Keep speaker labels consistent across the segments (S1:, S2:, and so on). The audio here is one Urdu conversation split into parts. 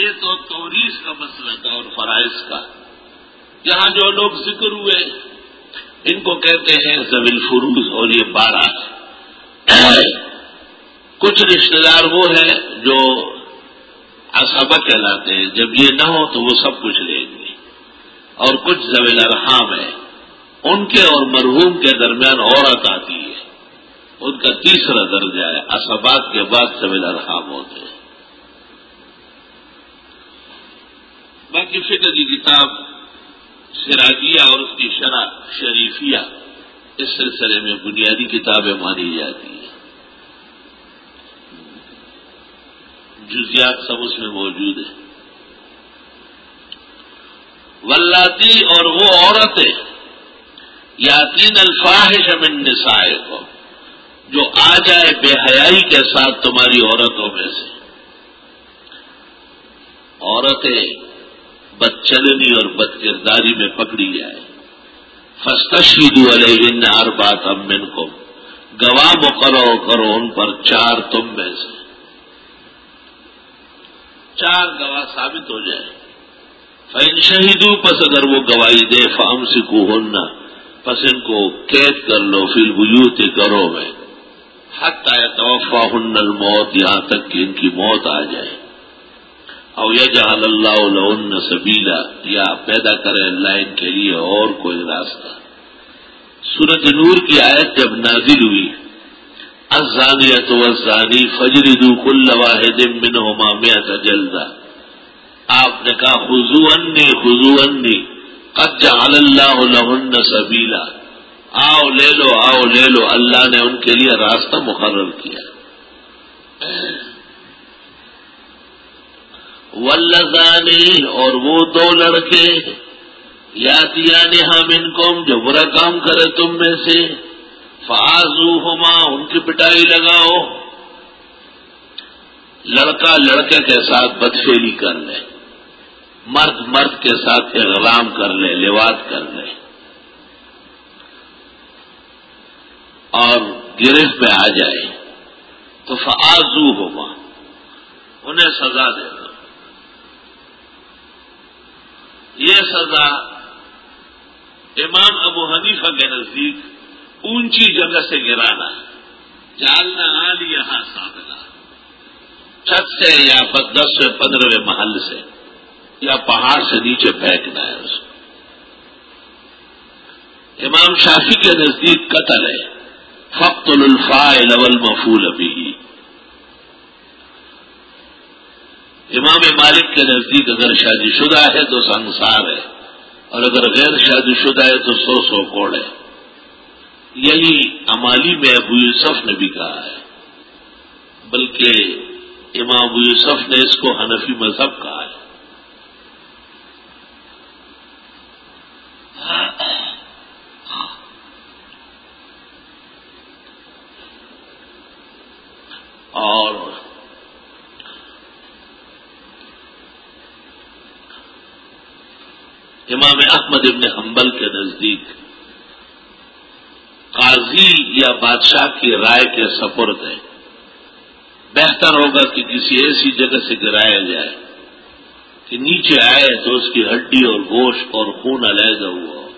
S1: یہ تو توریث کا مسئلہ تھا اور فرائض کا. یہاں جو لوگ ذکر ہوئے ان کو کہتے ہیں ذوی الفروض، اور یہ 12. کچھ رشتہ دار وہ ہیں جو عصبہ کہلاتے ہیں، جب یہ نہ ہو تو وہ سب کچھ لیں گے. اور کچھ ذوی الارحام ہیں، ان کے اور مرحوم کے درمیان عورت آتی ہے، ان کا تیسرا درجہ ہے. عصبات کے بعد ذوی الارحام ہوتے ہیں. باقی فقہ کی کتاب سراجیہ اور اس کی شرح شریفیہ اس سلسلے میں بنیادی کتابیں مانی جاتی ہیں. جزیات سب اس میں موجود ہیں. واللاتی، اور وہ عورتیں یاتین الفاحش من نسائکم، جو آ جائے بے حیائی کے ساتھ تمہاری عورتوں میں سے. عورتیں بدچلنی اور بدکرداری میں پکڑی جائے. فاستشہدوا علیہن اربعۃ منکم، گواہ مقرر کرو ان پر 4 تم میں سے. 4 گواہ ثابت ہو جائے. فإن شہدوا، پس اگر وہ گواہی دے، فامسکوہن، پس ان کو قید کر لو، فی البیوت، گھروں میں، حتی یتوفاہن الموت، یہاں تک کہ ان کی موت آ جائے. او یجعل اللہ لہن سبیلا، یا پیدا کرے اللہ ان کے لیے اور کوئی راستہ. سورۃ نور کی آیت جب نازل ہوئی، الزانیۃ والزانی فاجلدوا کل واحد منہما 100 جلدہ، آپ نے کہا خذوا عنی قد جعل اللہ لہن سبیلا، آؤ لے لو، اللہ نے ان کے لیے راستہ مقرر کیا. واللذانی، اور وہ 2 لڑکے، یاتیانہا منکم، جو برا کام کرے تم میں سے، فآذوہما، ان کی پٹائی لگاؤ. لڑکا لڑکے کے ساتھ بدفعلی کر لے، مرد کے ساتھ اغرام کر لے، لواط کر لے، اور گرفت میں آ جائے تو فآذوہما، انہیں سزا دے دو. یہ سزا امام ابو حنیفہ کے نزدیک اونچی جگہ سے گرانا، جالنا عالیہا سافلہ، چھت سے یا 10 سے 15 محل سے یا پہاڑ سے نیچے پھینکنا ہے اس کو. امام شافعی کے نزدیک قتل ہے، فاقتلوا الفاعل والمفعول به. امام مالک کے نزدیک اگر شادی شدہ ہے تو سنسار ہے، اور اگر غیر شادی شدہ ہے تو 100 کوڑ ہے. یہی امالی میں ابو یوسف نے بھی کہا ہے، بلکہ امام ابو یوسف نے اس کو حنفی مذہب کہا ہے. اور امام احمد ابن حنبل کے نزدیک قاضی یا بادشاہ کی رائے کے سپرد ہے. بہتر ہوگا کہ کسی ایسی جگہ سے گرایا جائے کہ نیچے آئے تو اس کی ہڈی اور گوشت اور خون علیحدہ ہوا ہو.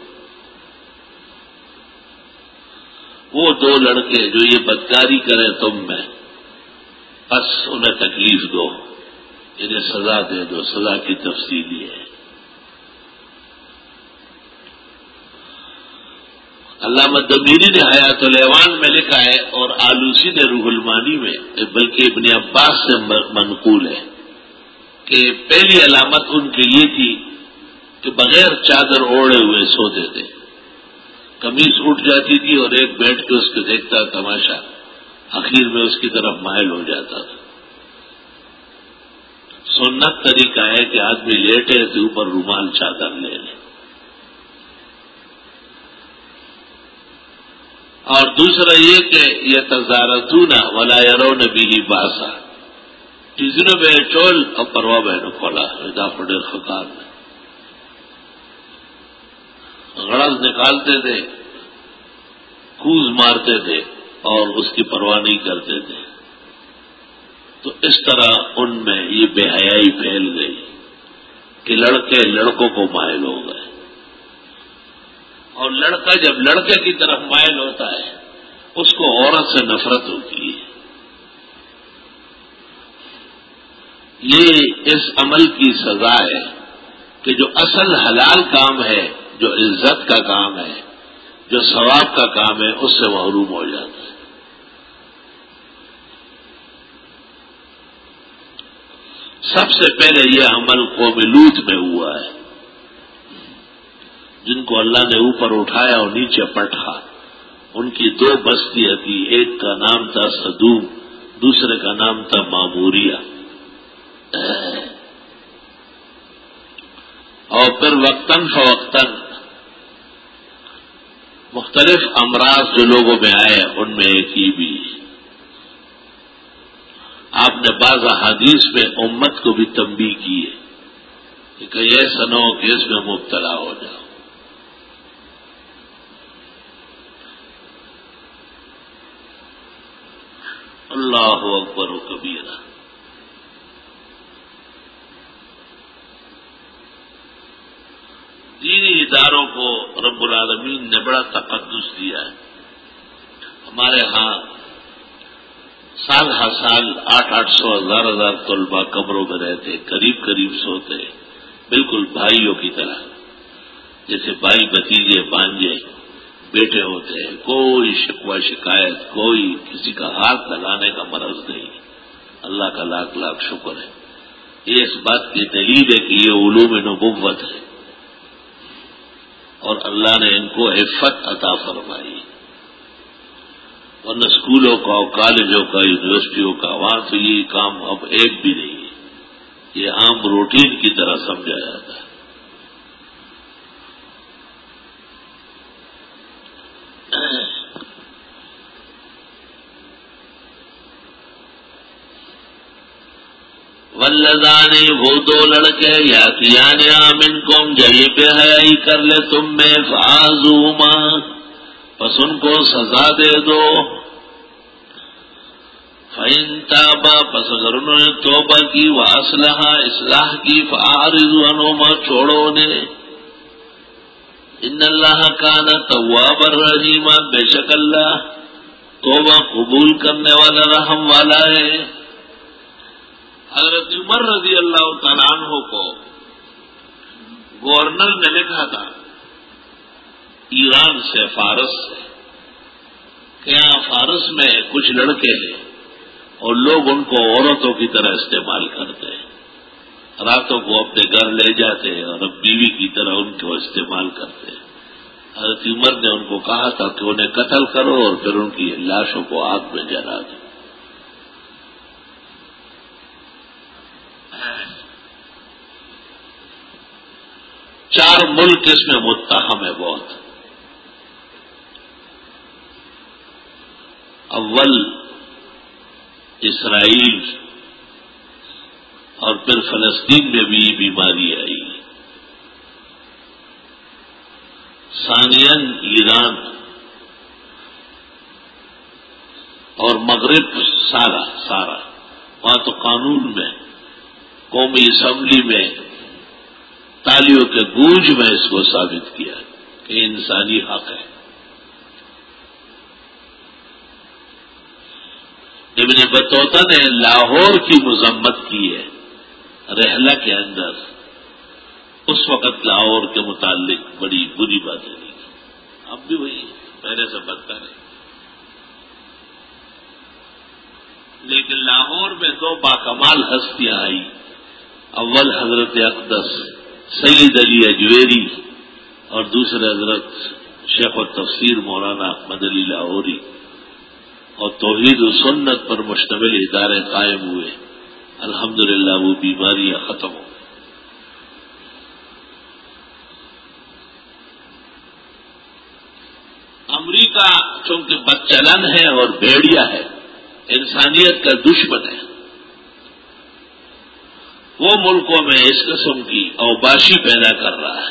S1: وہ 2 لڑکے جو یہ بدکاری کریں تم میں، بس انہیں تکلیف دو، انہیں سزا دے دو. سزا کی تفصیل یہ ہے. علامہ دمیری نے حیات الحیوان میں لکھا ہے، اور آلوسی نے روح المانی میں، بلکہ ابن عباس سے منقول ہے، کہ پہلی علامت ان کی یہ تھی کہ بغیر چادر اوڑھے ہوئے سوتے تھے. قمیص اٹھ جاتی تھی اور ایک بیٹھ کے اس کو دیکھتا تماشا، آخر میں اس کی طرف مائل ہو جاتا تھا. سنت طریقہ ہے کہ آدمی لیٹے تو اوپر رومال چادر لے لے. اور دوسرا یہ کہ یتزارتون ولا يرون به باسا، تیزنو بے چول اور پروا بہنو کھولا دا پڑے خکار میں غرض نکالتے تھے، کوز مارتے تھے اور اس کی پرواہ نہیں کرتے تھے. تو اس طرح ان میں یہ بے حیائی پھیل گئی. کہ لڑکے لڑکوں کو مائل ہو گئے، اور لڑکا جب لڑکے کی طرف مائل ہوتا ہے اس کو عورت سے نفرت ہوتی ہے۔ یہ اس عمل کی سزا ہے کہ جو اصل حلال کام ہے، جو عزت کا کام ہے، جو ثواب کا کام ہے، اس سے محروم ہو جاتا ہے۔ سب سے پہلے یہ عمل قوم لوط میں ہوا ہے، جن کو اللہ نے اوپر اٹھایا اور نیچے پٹھا۔ ان کی دو بستیاں تھی، ایک کا نام تھا سدوم، دوسرے کا نام تھا ماموریہ۔ اور پھر وقتاً فوقتاً مختلف امراض جو لوگوں میں آئے، ان میں ایک ہی بھی آپ نے بعض احادیث میں امت کو بھی تنبیہ کی ہے کہ کہیں ایسا نہ ہو کہ اس میں مبتلا ہو جاؤ۔ اللہ اکبر و کبیرہ۔ دینی اداروں کو رب العالمین نے بڑا تقدس دیا ہے۔ ہمارے ہاں سال ہر سال 800 ہزار طلباء کمروں میں رہتے، قریب قریب سوتے، بالکل بھائیوں کی طرح، جیسے بھائی بھتیجے بانجے بیٹے ہوتے ہیں۔ کوئی شکوہ شکایت، کوئی کسی کا ہاتھ لگانے کا مرض نہیں۔ اللہ کا لاکھ لاکھ شکر ہے۔ یہ اس بات کی دلیل ہے کہ یہ علوم نبوت ہے اور اللہ نے ان کو عفت عطا فرمائی۔ ورنہ اسکولوں کا، کالجوں کا، یونیورسٹیوں کا، وہاں تو یہ کام اب ایک بھی نہیں ہے، یہ عام روٹین کی طرح سمجھا جاتا ہے۔ واللذان، وہ دو لڑکے، یاتیان منکم، جہیں پہ حیائی کر لے تم میں، فآذوہما، پس ان کو سزا دے دو۔ فَإِن تَابَا، پس اگر انہوں نے توبہ کی، وَأَصْلَحَا، اصلاح کی، فَأَعْرِضُوا عَنْهُمَا، چھوڑو انہیں۔ ان اللہ کان توابا رحیما، بے شک اللہ توبہ قبول کرنے والا، رحم والا ہے۔ حضرت عمر رضی اللہ تعالیٰ عنہ کو گورنر نے لکھا تھا ایران سے، فارس سے، کہ یہاں فارس میں کچھ لڑکے ہیں اور لوگ ان کو عورتوں کی طرح استعمال کرتے ہیں، راتوں کو اپنے گھر لے جاتے ہیں اور اب بیوی کی طرح ان کو استعمال کرتے ہیں۔ حضرت عمر نے ان کو کہا تھا کہ انہیں قتل کرو اور پھر ان کی لاشوں کو آگ میں جلا دو۔ چار ملک اس میں متہم ہے بہت۔ اول اسرائیل، اور پھر فلسطین میں بھی بیماری آئی، ثانیاً ایران، اور مغرب سارا وہاں تو قانون میں، قومی اسمبلی میں، تالیوں کے گونج میں اس کو ثابت کیا کہ انسانی حق ہے۔ ابن بطوطہ نے لاہور کی مذمت کی ہے رحلہ کے اندر، اس وقت لاہور کے متعلق بڑی بری باتیں کی، اب بھی وہی پہلے سے بدتر ہے۔ لیکن لاہور میں دو باکمال ہستیاں آئی، اول حضرت اقدس سید علی اجویری اور دوسرے حضرت شیخ التفسیر مولانا احمد علی لاہوری، اور توحید و سنت پر مشتمل ادارے قائم ہوئے۔ الحمدللہ وہ بیماریاں ختم ہو گئی۔ امریکہ چونکہ بدچلن ہے اور بھیڑیا ہے، انسانیت کا دشمن ہے، وہ ملکوں میں اس قسم کی اوباشی پیدا کر رہا ہے۔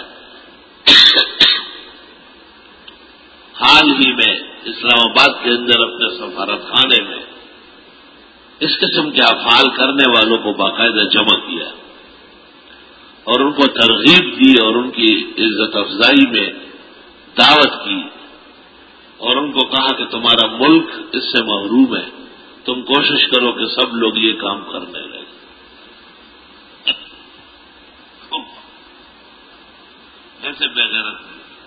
S1: حال ہی میں اسلام آباد کے اندر اپنے سفارت خانے میں اس قسم کے افعال کرنے والوں کو باقاعدہ جمع کیا اور ان کو ترغیب دی اور ان کی عزت افزائی میں دعوت کی اور ان کو کہا کہ تمہارا ملک اس سے محروم ہے، تم کوشش کرو کہ سب لوگ یہ کام کرنے لگے۔ ایسے بغیرت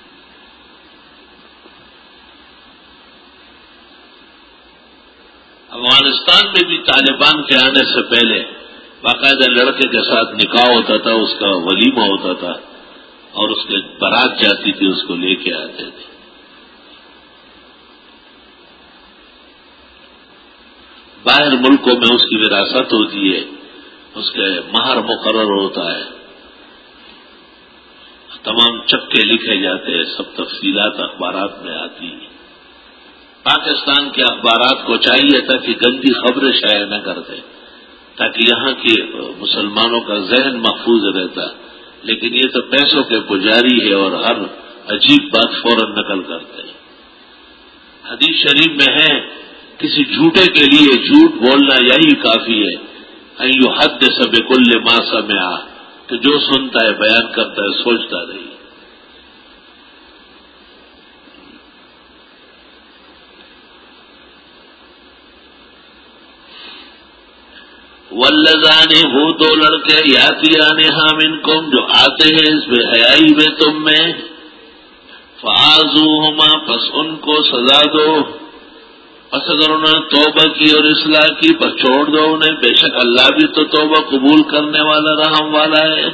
S1: افغانستان میں بھی طالبان کے آنے سے پہلے باقاعدہ لڑکے کے ساتھ نکاح ہوتا تھا، اس کا ولیمہ ہوتا تھا اور اس کے بارات جاتی تھی، اس کو لے کے آتے تھے۔ باہر ملکوں میں اس کی وراثت ہوتی ہے، اس کے مہر مقرر ہوتا ہے، تمام چکے لکھے جاتے ہیں، سب تفصیلات اخبارات میں آتی ہیں۔ پاکستان کے اخبارات کو چاہیے تھا کہ گندی خبریں شائع نہ کرتے تاکہ یہاں کے مسلمانوں کا ذہن محفوظ رہتا، لیکن یہ تو پیسوں کے پجاری ہے اور ہر عجیب بات فوراً نقل کرتے ہیں۔ حدیث شریف میں ہے کسی جھوٹے کے لیے جھوٹ بولنا یہی کافی ہے، ان یحدث بکل ما سمع، کہ جو سنتا ہے بیان کرتا ہے، سوچتا نہیں۔ واللذان، وہ دو لڑکے، یاتیانہا منکم، جو آتے ہیں اس بے حیائی میں تم میں، فآذوہما، پس ان کو سزا دو، پس اگر انہوں نے توبہ کی اور اصلاح کی پس چھوڑ دو انہیں، بے شک اللہ بھی تو توبہ قبول کرنے والا رحم والا ہے۔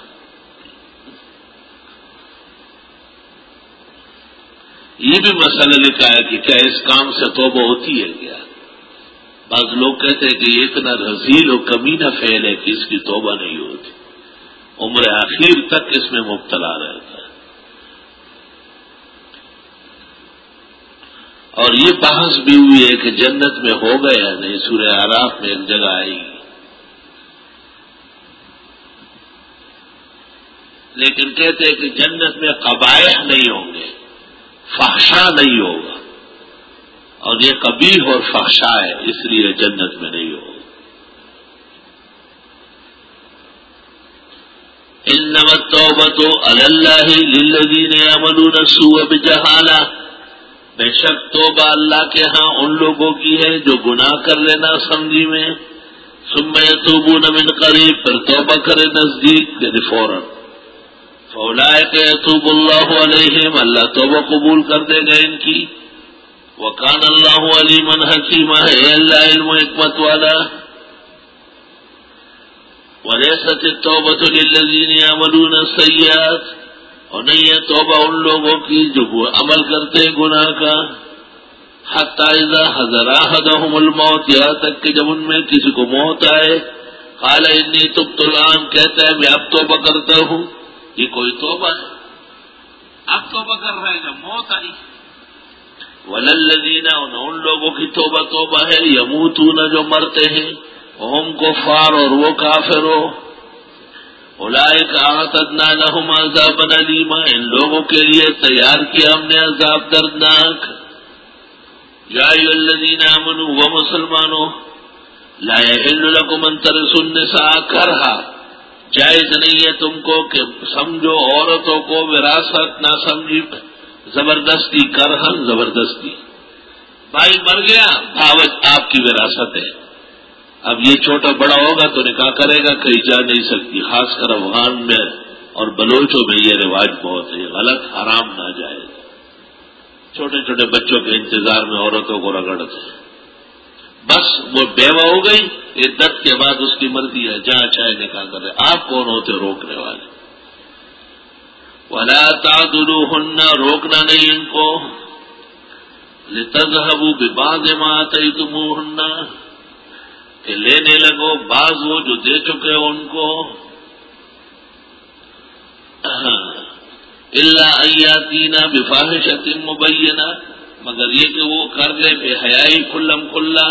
S1: یہ بھی مسئلہ لکھا ہے کہ کیا اس کام سے توبہ ہوتی ہے کیا؟ بعض لوگ کہتے ہیں کہ یہ اتنا رذیل و کمینہ فعل ہے کہ اس کی توبہ نہیں ہوتی، عمر آخر تک اس میں مبتلا رہتا ہے۔ اور یہ بحث بھی ہوئی ہے کہ جنت میں ہو گئے یا نہیں، سورہ اعراف میں ایک جگہ آئی گی، لیکن کہتے ہیں کہ جنت میں قبائح نہیں ہوں گے، فحشا نہیں ہوگا، اور یہ قبیح اور فحشا ہے اس لیے جنت میں نہیں ہوگا۔ انما التوبۃ علی اللہ للذین یعملون السوء بجہالہ، بے شک توبہ اللہ کے ہاں ان لوگوں کی ہے جو گناہ کر لینا سمجھی میں، ثم یتوبون من قریب، پھر توبہ کرے نزدیک یعنی فوراً، فاولئک یتوب اللہ علیہم، اللہ توبہ قبول کر دے گا ان کی، وکان اللہ علیما حکیما، ہے اللہ علم و حکمت والا۔ ولیست التوبۃ للذین یعملون السیئات، اور نہیں ہے توبہ ان لوگوں کی جو عمل کرتے ہیں گناہ کا، حتی اذا حضر احدہم الموت، یہاں تک کہ جب ان میں کسی کو موت آئے، قال انی تبت الآن، کہتا ہے میں اب توبہ کرتا ہوں۔ یہ کوئی توبہ ہے؟ اب توبہ کر رہے ہیں جب موت آئی۔ وللذین، ان لوگوں کی توبہ ہے، یموتون، جو مرتے ہیں، ہم کفار، اور وہ کافر ہو، اولئک اعتدنا لهم عذابا الیما، ان لوگوں کے لیے تیار کیا ہم نے عذاب دردناک۔ یا ایھا الذین آمنوا، وہ مسلمانوں، لا یحل لکم ان ترثوا النساء کرہا، جائز نہیں ہے تم کو کہ سمجھو عورتوں کو وراثت نہ سمجھی زبردستی، کرہن زبردستی، بھائی مر گیا دعوت آپ کی وراثت ہے، اب یہ چھوٹا بڑا ہوگا تو نکاح کرے گا، کہیں جا نہیں سکتی، خاص کر افغان میں اور بلوچوں میں یہ رواج بہت ہے، غلط، حرام ناجائز، چھوٹے چھوٹے بچوں کے انتظار میں عورتوں کو رگڑتے ہیں، بس وہ بیوہ ہو گئی، عدت کے بعد اس کی مرضی ہے، جہاں چاہے نکاح کرے، آپ کون ہوتے روکنے والے؟ وَلَا تَعْضُلُوهُنَّ، روکنا نہیں ان کو، لِتَذْهَبُوا بِبَعْضِ مَا آتَيْتُمُوهُنَّ، کہ لینے لگو بعض وہ جو دے چکے ان کو، اِلَّا أَن يَأْتِينَ بِفَاحِشَةٍ مُبَيِّنَةٍ، مگر یہ کہ وہ کر لے بے حیائی کھلم کھلا،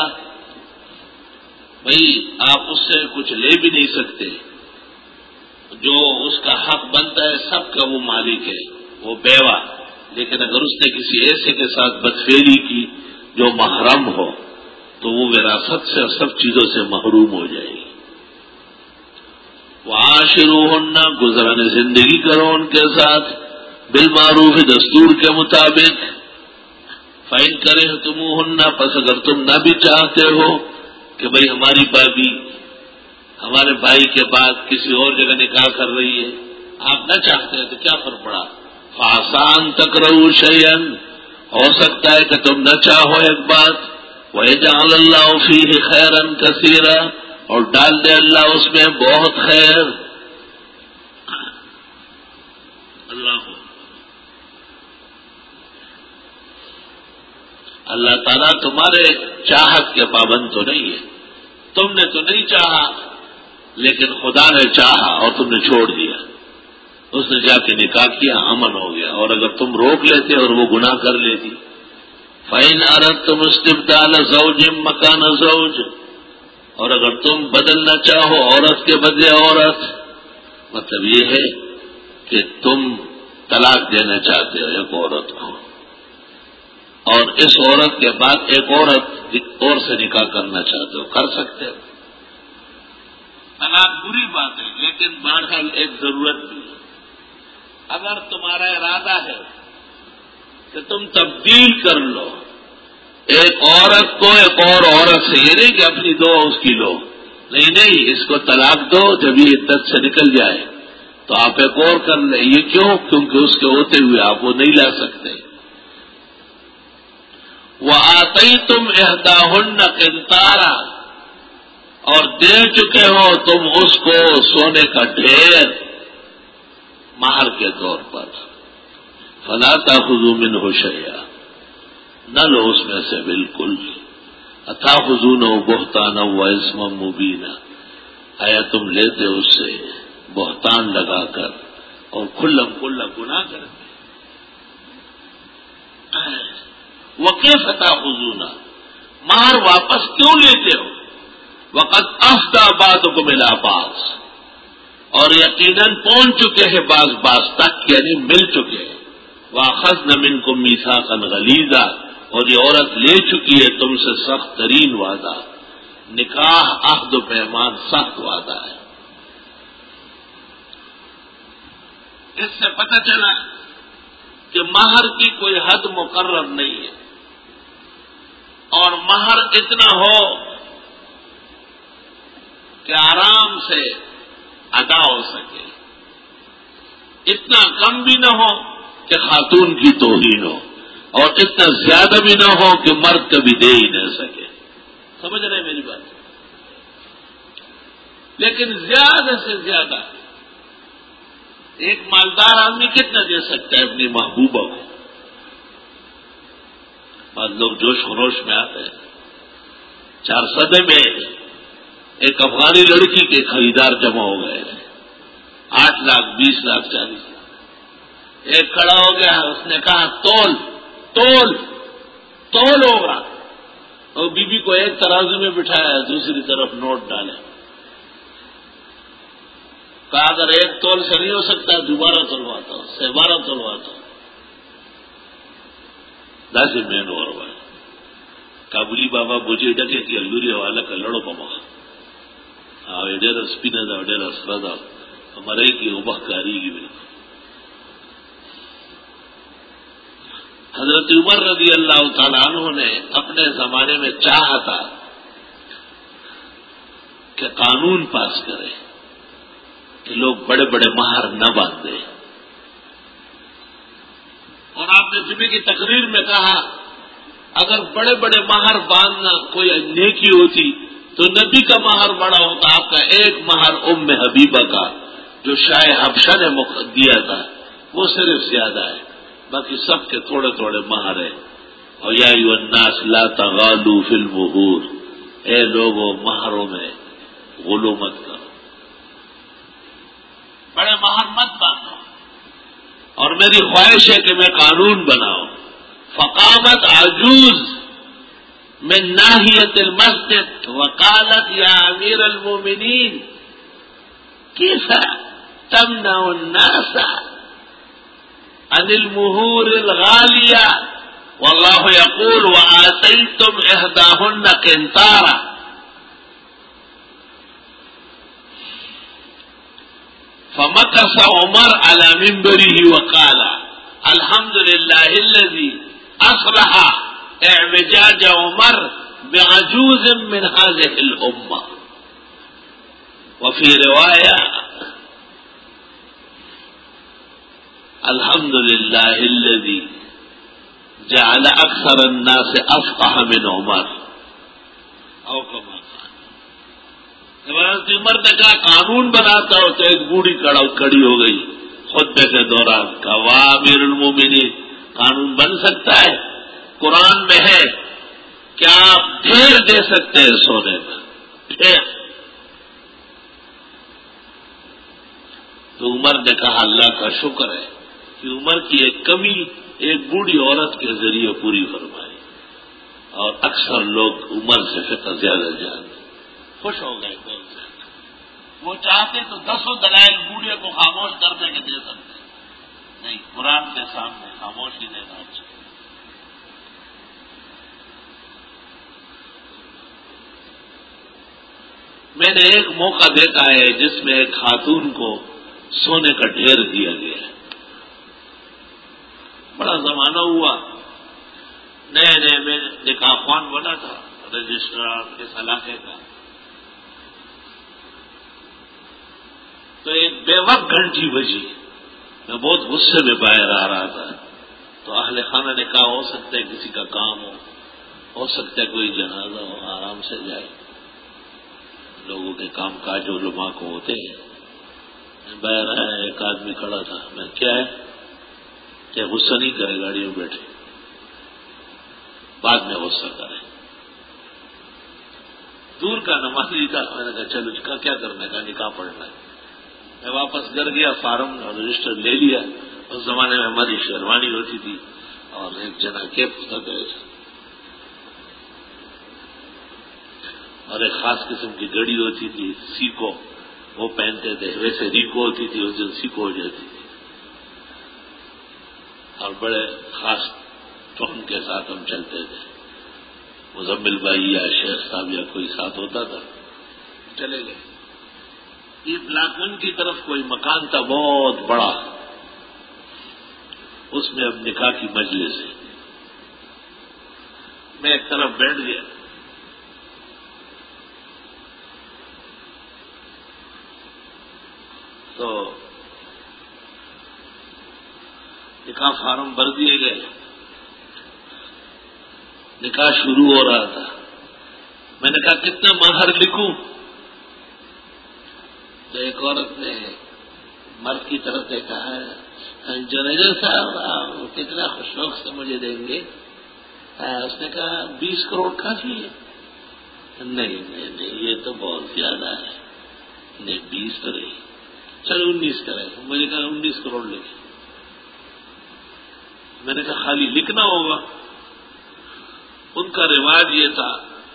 S1: بھئی آپ اس سے کچھ لے بھی نہیں سکتے، جو اس کا حق بنتا ہے سب کا وہ مالک ہے، وہ بیوہ، لیکن اگر اس نے کسی ایسے کے ساتھ بدفعلی کی جو محرم ہو تو وہ وراثت سے اور سب چیزوں سے محروم ہو جائے گی۔ وعاشروہن وعاشروہن، گزرانے زندگی کرو ان کے ساتھ، بالمعروف، دستور کے مطابق۔ فَإِن كَرِهْتُمُوهُنَّ، پس اگر تم نہ بھی چاہتے ہو کہ بھئی ہماری بابی ہمارے بھائی کے بعد کسی اور جگہ نکاح کر رہی ہے، آپ نہ چاہتے ہیں تو کیا فرق پڑا؟ فَعَسَىٰ أَن تَكْرَهُوا شَيْئًا، ہو سکتا ہے کہ تم نہ چاہو ایک بات، وَيَجْعَلَ اللَّهُ فِيهِ خَيْرًا كَثِيرًا، اور ڈال دے اللہ اس میں بہت خیر۔ اللہ تعالیٰ تمہارے چاہت کے پابند تو نہیں ہے، تم نے تو نہیں چاہا لیکن خدا نے چاہا اور تم نے چھوڑ دیا، اس نے جا کے نکاح کیا، امن ہو گیا، اور اگر تم روک لیتے اور وہ گناہ کر لیتی۔ فَإِنْ أَرَدْتُمُ اسْتِبْدَالَ زَوْجٍ مَكَانَ زَوْجٍ، اور اگر تم بدلنا چاہو عورت کے بدلے عورت، مطلب یہ ہے کہ تم طلاق دینا چاہتے ہو ایک عورت کو، اور اس عورت کے بعد ایک عورت اور سے نکاح کرنا چاہتے ہو، کر سکتے ہو۔ طلاق بری بات ہے لیکن بہرحال ایک ضرورت بھی ہے۔ اگر تمہارا ارادہ ہے کہ تم تبدیل کر لو ایک عورت کو ایک اور عورت سے، یہ نہیں کہ اپنی دو اس کی لو، نہیں، اس کو طلاق دو، جب یہ عدت سے نکل جائے تو آپ ایک اور کر لیں۔ یہ کیوں؟ کیونکہ اس کے ہوتے ہوئے آپ وہ نہیں لا سکتے۔ وَآتَيْتُمْ إِحْدَاهُنَّ قِنطَارًا، اور دے چکے ہو تم اس کو سونے کا ڈھیر مہر کے طور پر، فَلَا تَأْخُذُوا مِنْهُ شَيْئًا، نہ لو اس میں سے بالکل، أَتَأْخُذُونَهُ بُهْتَانًا وَإِثْمًا مُبِينًا، آیا تم لیتے اس سے بہتان لگا کر اور کھلم کھلا گناہ کرتے؟ وَكَيْفَ تَأْخُذُونَهُ، مہر واپس کیوں لیتے ہو؟ وَقَدْ أَفْضَىٰ بَعْضُكُمْ إِلَىٰ بَعْضٍ، اور یقیناً پہنچ چکے ہیں بعض تک، یعنی مل چکے ہیں۔ وَأَخَذْنَ مِنْكُمْ مِيثَاقًا غَلِيظًا، اور یہ عورت لے چکی ہے تم سے سخت ترین وعدہ، نکاح عہد و پیمان سخت وعدہ ہے۔ اس سے پتہ چلا کہ مہر کی کوئی حد مقرر نہیں ہے، اور مہر اتنا ہو کہ آرام سے ادا ہو سکے، اتنا کم بھی نہ ہو کہ خاتون کی توہین ہو، اور اتنا زیادہ بھی نہ ہو کہ مرد کبھی دے ہی نہ سکے۔ سمجھ رہے ہیں میری بات؟ لیکن زیادہ سے زیادہ ایک مالدار آدمی کتنا دے سکتا ہے اپنی محبوبہ کو؟ بعض لوگ جوش خروش میں آتے ہیں۔ 400 میں ایک افغانی لڑکی کے خریدار جمع ہو گئے، 8 لاکھ 20 لاکھ 40 لاکھ۔ ایک کھڑا ہو گیا، اس نے کہا تول ہوگا، اور بی بی کو ایک ترازو میں بٹھایا، دوسری طرف نوٹ ڈالے، کہا اگر ایک تول سے نہیں ہو سکتا دوبارہ تلواتا ہوں، 12 تلواتا ہوں۔ داسی مین اور بھائی کابلی بابا بوجھے ڈکے کہ الوری والا کا لڑو پما ڈیر سپینہ دا ڈیر اسرا دا ہمارے کی ابہ کاری کی بالکل۔ حضرت عمر رضی اللہ تعالیٰ عنہ نے اپنے زمانے میں چاہا تھا کہ قانون پاس کرے کہ لوگ بڑے بڑے مہر نہ باندھیں، اور آپ نے جمعے کی تقریر میں کہا اگر بڑے بڑے مہر باندھنا کوئی نیکی ہوتی تو نبی کا مہر بڑا ہوتا، آپ کا ایک مہر ام حبیبہ کا جو شاہ حبشہ نے دیا تھا وہ صرف زیادہ ہے، باقی سب کے تھوڑے تھوڑے مہر ہیں۔ اور یا ایھا الناس لا تغالوا فی المہور، اے لوگوں مہروں میں غلو مت کرو، بڑے مہر مت باندھو۔ اور میری خواہش ہے کہ میں قانون بناؤں۔ فقامت عجوز من ناحیت المسجد وقالت یا امیر المومنین کیف تمنع الناس عن المہور الغالیہ واللہ یقول وآتیتم احداہن قنطارا۔ فمكث عمر على منبره وقال الحمد لله الذي أصلح اعوجاج عمر بعجوز من هذه الأمة. وفي رواية الحمد لله الذي جعل أكثر الناس أفقه من عمر او كما حضرت عمر نے کہا قانون بناتا ہو تو ایک بوڑھی کڑی ہو گئی خطبے کے دوران کہا واہ امیر المومنین قانون بن سکتا ہے؟ قرآن میں ہے کیا آپ ڈھیر دے سکتے ہیں سونے کا ڈھیر؟ تو عمر نے کہا اللہ کا شکر ہے کہ عمر کی ایک کمی ایک بوڑھی عورت کے ذریعے پوری فرمائی، اور اکثر لوگ عمر سے فقہ زیادہ جانتے خوش ہو گئے. کون سے وہ چاہتے تو 10 دلائل بوڑھے کو خاموش کرنے کے دے سکتے، نہیں، قرآن کے سامنے خاموش ہی دینا چاہیے. میں نے ایک موقع دیکھا ہے جس میں ایک خاتون کو سونے کا ڈھیر دیا گیا ہے. بڑا زمانہ ہوا، نئے نئے میں نکاح خوان بنا تھا رجسٹرار اس علاقے کا، تو ایک بے وقت گھنٹی بجی. میں بہت غصے میں باہر آ رہا تھا، تو اہل خانہ نے کہا ہو سکتا ہے کسی کا کام ہو سکتا ہے کوئی جنازہ ہو، آرام سے جائے، لوگوں کے کام کاج علماء کو ہوتے ہیں. میں باہر آیا، ایک آدمی کھڑا تھا. میں کیا ہے کہ غصہ نہیں کرے، گاڑی میں بیٹھے، بعد میں غصہ کرے. دور کا نمازی تھا. میں نے کہا چلو کیا کرنا ہے؟ نکاح پڑھنا ہے. میں واپس گھر گیا، فارم اور رجسٹر لے لیا. اس زمانے میں ہماری شیروانی ہوتی تھی اور ایک جنا کیپ ہوتا تھا اور ایک خاص قسم کی گڑی ہوتی تھی سیکو، وہ پہنتے تھے. ویسے ریکو ہوتی تھی، اس دن سیکو ہو جاتی تھی، اور بڑے خاص ٹون کے ساتھ ہم چلتے تھے. مزمل بھائی یا شیخ صاحب یا کوئی ساتھ ہوتا تھا، چلے گئے. یہ بلاکن کی طرف کوئی مکان تھا بہت بڑا، اس میں اب نکاح کی مجلس ہے. میں ایک طرف بیٹھ گیا. تو نکاح فارم بھر دیے گئے، نکاح شروع ہو رہا تھا. میں نے کہا کتنا مہر لکھوں؟ تو ایک عورت نے مرد کی طرف سے کہا جنیجر صاحب کتنا خوش شوق سے مجھے دیں گے؟ اس نے کہا 20 کروڑ کافی ہے. نہیں یہ تو بہت زیادہ ہے. نہیں 20 تو نہیں، چلو 19 کرے. مجھے کہا 19 کروڑ لکھے. میں نے کہا خالی لکھنا ہوگا؟ ان کا رواج یہ تھا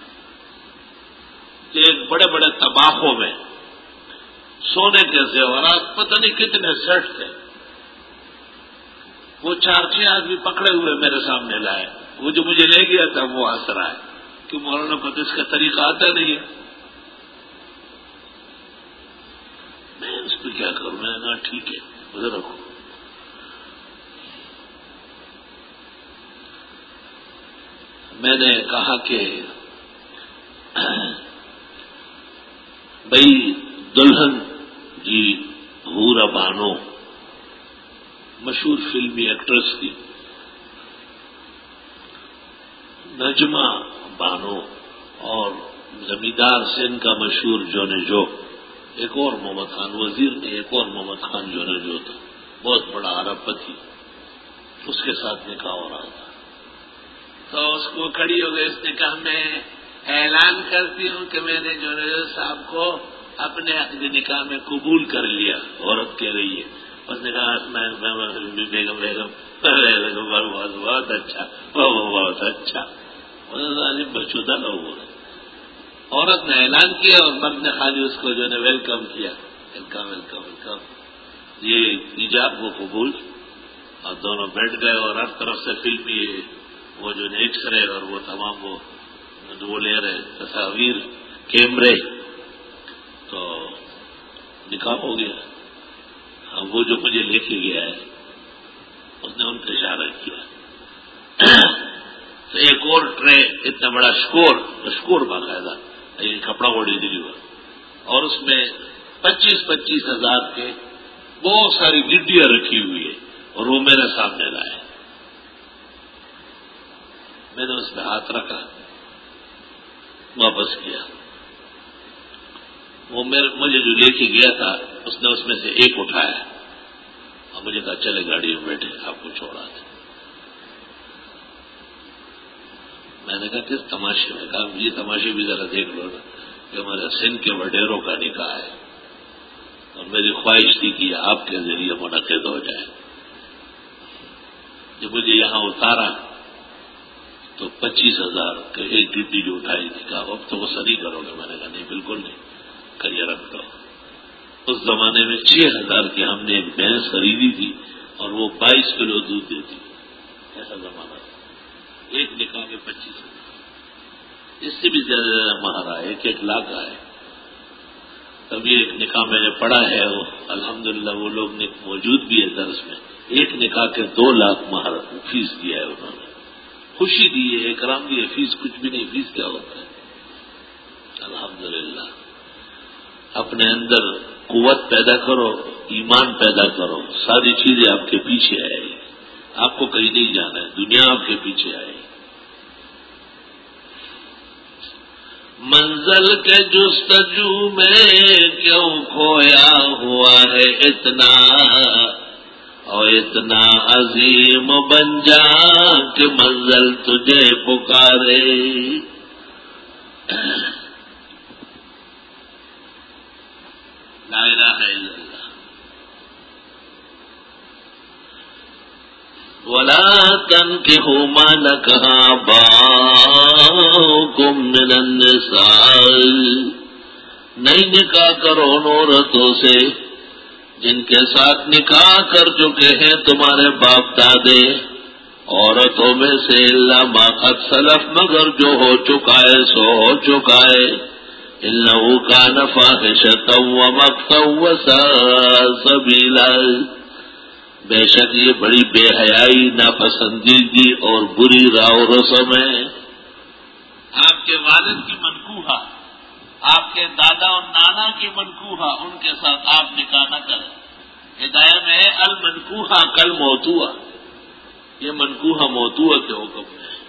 S1: کہ ایک بڑے بڑے طباخوں میں سونے کے زیورات پتہ نہیں کتنے سیٹ تھے، وہ 4-6 آدمی پکڑے ہوئے میرے سامنے لائے. وہ جو مجھے لے گیا تھا وہ ہنس رہا ہے کہ مولانا کو اس کا طریقہ آتا نہیں ہے. میں اس پہ کیا کروں؟ میں نے کہا ٹھیک ہے ادھر رکھو. میں نے کہا کہ بھائی دلہن جی حورا بانو مشہور فلمی ایکٹریس کی، نجمہ بانو، اور زمیندار سین کا مشہور جو ایک اور محمد خان وزیر نے، ایک اور محمد خان جو تھا بہت بڑا عرب پتی، اس کے ساتھ نکاح ہو رہا تھا. تو اس کو کھڑی ہو گئی. اس نے کہا میں اعلان کرتی ہوں کہ میں نے جونیئر صاحب کو اپنے نکاح میں قبول کر لیا. عورت کہہ رہی ہے. اس نے کہا بیگم بہت اچھا بہت اچھا. بچودہ لوگ ہو گئے. عورت نے اعلان کیا اور مرد نے خالی اس کو جو ہے ویلکم کیا، ویلکم ویلکم ویلکم. یہ ایجاب کو قبول، اور دونوں بیٹھ گئے اور ہر طرف سے فلمی وہ جو ایکس رے اور وہ تمام وہ لے رہے تصاویر کیمرے. تو نکاح ہو گیا. اب وہ جو مجھے لے کے گیا ہے اس نے ان کا اشارہ کیا تو ایک اور ٹرے اتنا بڑا شکور باقاعدہ یہ کپڑا اوڑی دلی ہوا اور اس میں 25,000 کے بہت ساری گڈیاں رکھی ہوئی ہے اور وہ میرے سامنے لائے. میں نے اس میں ہاتھ رکھا واپس کیا. وہ مجھے جو لے کے گیا تھا اس نے اس میں سے ایک اٹھایا اور مجھے کہا چلے گاڑی میں بیٹھے آپ کو چھوڑا تھا. میں نے کہا کس تماشے میں؟ کہا یہ تماشے بھی ذرا دیکھ لو نا کہ ہمارے سندھ کے وڈیروں کا نکاح ہے اور میری خواہش تھی کہ آپ کے ذریعے منعقد ہو جائے. جب مجھے یہاں اتارا تو 25,000 کہ ایک ڈیوٹی جو اٹھائی تھی کہا اب تو وہ سری کرو گے. میں نے کہا نہیں بالکل نہیں کریے رکھ دو. اس زمانے میں 6,000 کی ہم نے ایک بھینس خریدی تھی اور وہ 22 کلو دودھ دیتی. ایسا زمانہ تھا. ایک نکاح کے 25,000 اس سے بھی زیادہ مہارا 1 لاکھ ہے. تبھی ایک نکاح میں نے پڑھا ہے وہ الحمدللہ وہ لوگ موجود بھی ہے درس میں. ایک نکاح کے 2 لاکھ مہر فیس دیا ہے انہوں نے. خوشی دی ہے اکرام دی ہے. فیس کچھ بھی نہیں. فیس کیا ہوتا ہے؟ الحمدللہ اپنے اندر قوت پیدا کرو ایمان پیدا کرو ساری چیزیں آپ کے پیچھے آئے گی. آپ کو کہیں نہیں جانا ہے دنیا آپ کے پیچھے آئے گی. منزل کے جستجو میں کیوں کھویا ہوا ہے اتنا اور اتنا عظیم بن جا کہ منزل تجھے پکارے. لا الہ الا اللہ. وَلَا تَنكِحُوا مَا نَكَحَ آبَاؤُكُم مِّنَ النِّسَاءِ نہیں نکاح کرو ان عورتوں سے جن کے ساتھ نکاح کر چکے ہیں تمہارے باپ دادے. عورتوں میں سے الا ما قد سلف مگر جو ہو چکا ہے سو ہو چکا ہے. انه كان فاحشة ومقتا وساء سبيلا بے شک یہ بڑی بے حیائی ناپسندیدگی اور بری راہ و رسم ہے. آپ کے والد کی منکوحہ آپ کے دادا اور نانا کی منکوحہ ان کے ساتھ آپ نکاح نہ کریں. ہدایہ میں ہے المنکوحہ کل موتوا. یہ منکوحہ موتوا کے حکم میں ہے.